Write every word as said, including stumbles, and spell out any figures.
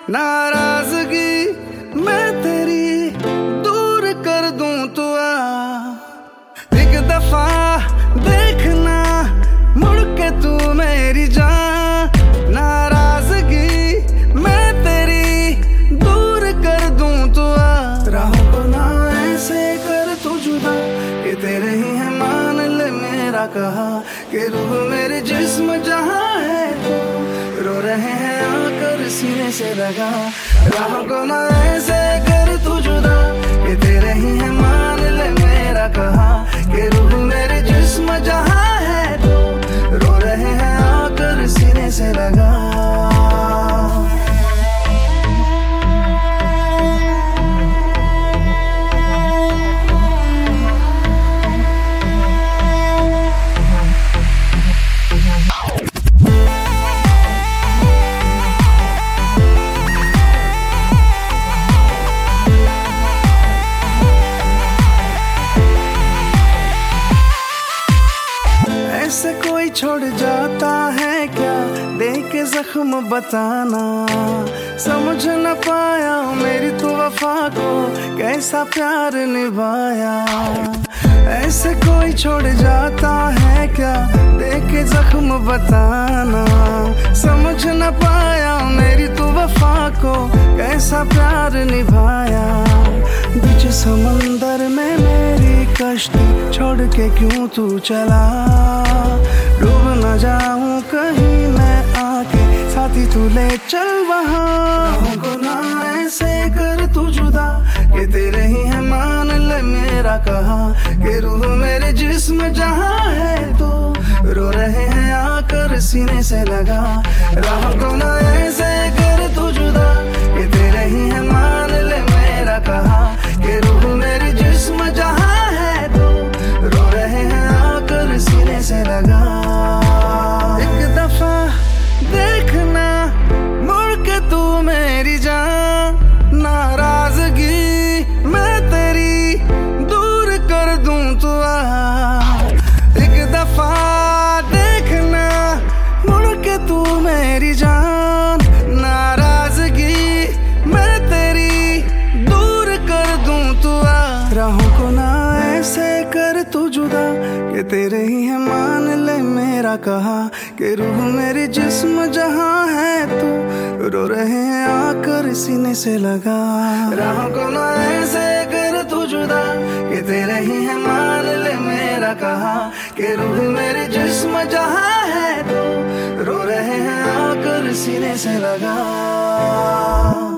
नाराजगी मैं तेरी दूर कर दूं तो आ, एक दफा देखना मुड़ के तू मेरी जान। नाराजगी मैं तेरी दूर कर दूं तो आ, राहों को ना ऐसे कर तू जुदा कि तेरे ही है मान ले मेरा कहा, कि रूह मेरे जिस्म जहां है तो रो रहे हैं आकर सीने से लगा। राहों को ना ऐसे कर तू जुदा कि तेरे ही है मान ले मेरा कहा, कि रूह मेरे जिस्म जहां है तो रो रहे हैं आकर सीने से लगा। ऐसे कोई छोड़ जाता है क्या, देख के जख्म बताना। समझ न पाया मेरी तू वफा को कैसा प्यार निभाया। ऐसे कोई छोड़ जाता है क्या, देख के जख्म बताना। समझ न पाया मेरी तू वफा को कैसा प्यार निभाया। बीच समंदर में मेरी कश्ती छोड़ के क्यों तू चला, डूब न जाऊं कहीं मैं आके साथी तू ले चल वहाँ। राहों को ना ऐसे कर तू जुदा कि तेरे ही है मान ले मेरा कहा, कि रूह मेरे जिस्म जहां है तो रो रहे हैं आकर सीने से लगा। राहों को ना ऐसे कर तू जुदा कि तेरे ही है मान ले मेरा कहा, कि रूह मेरे जिस्म जहां है तो रो रहे हैं आकर सीने से लगा। एक दफा देखना मुड़ के तू मेरी जान। नाराजगी मैं तेरी दूर कर दूं तो आ, एक दफा देखना मुड़ के तू मेरी जान। नाराजगी मैं तेरी दूर कर दूं तो आ, राहों को ना ऐसे कर तू जुदा कि तेरे ही है मान ले मेरा कहा, कि रूह मेरे जिस्म जहां है तो रो रहे हैं आकर सीने से लगा। राहों को ना ऐसे कर तू जुदा कि तेरे ही है मान ले मेरा कहा, कि रूह मेरे जिस्म जहां है तो रो रहे हैं आकर सीने से लगा।